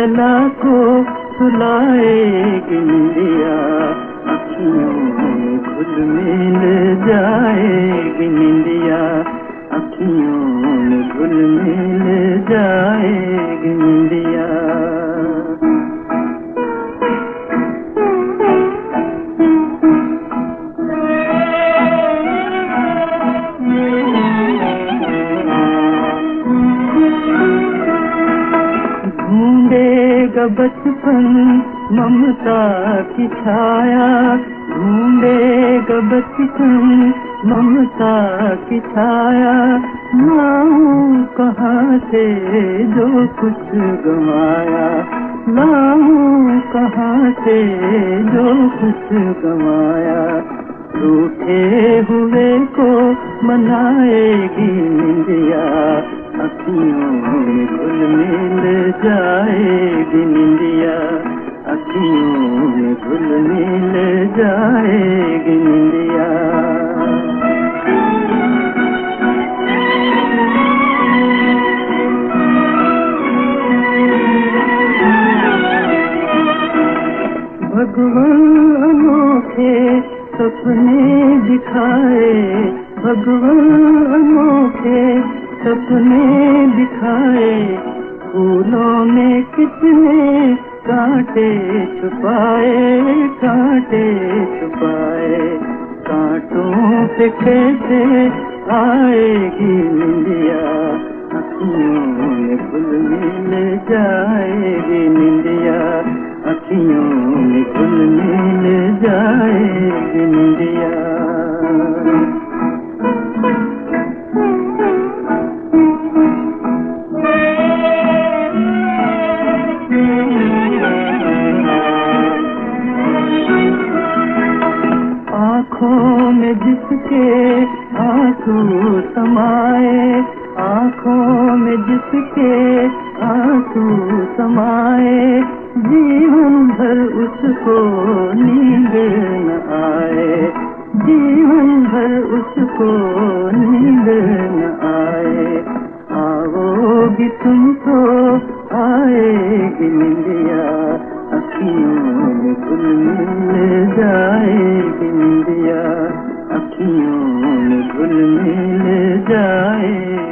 गला को सुलाएगी निंदिया, अखियों में घुल मिल जाएगी निंदिया, अखियों में घुल मिल जाएगी निंदिया। ढूंढेगा बचपन ममता की छाया, ढूंढेगा बचपन ममता की छाया, लाऊं कहाँ से जो कुछ गंवाया, लाऊं कहाँ से जो कुछ गंवाया। रूठे हुए को मनाएगी निंदिया, अखियों में घुल मिल जाएगी निंदिया, अखियों में घुल मिल जाएगी निंदिया। भगवान अनोखे सपने दिखाए, भगवान अनोखे सपने दिखाए, फूलों में कितने कांटे छुपाए, कांटे छुपाए। कांटों पे कैसे आएगी निंदिया, अखियों में घुल मिल जाएगी निंदिया, अखियों में घुल मिल जाएगी निंदिया। आँखों में जिसके आंसू समाए, आँखों में जिसके आंसू समाए, जीवन भर उसको नींद न आए, जीवन भर उसको नींद न आए। आओगी तुम तो आएगी निंदिया, अखियों में घुल मिल जाएगी निंदिया, अखियों में घुल मिल जाएगी।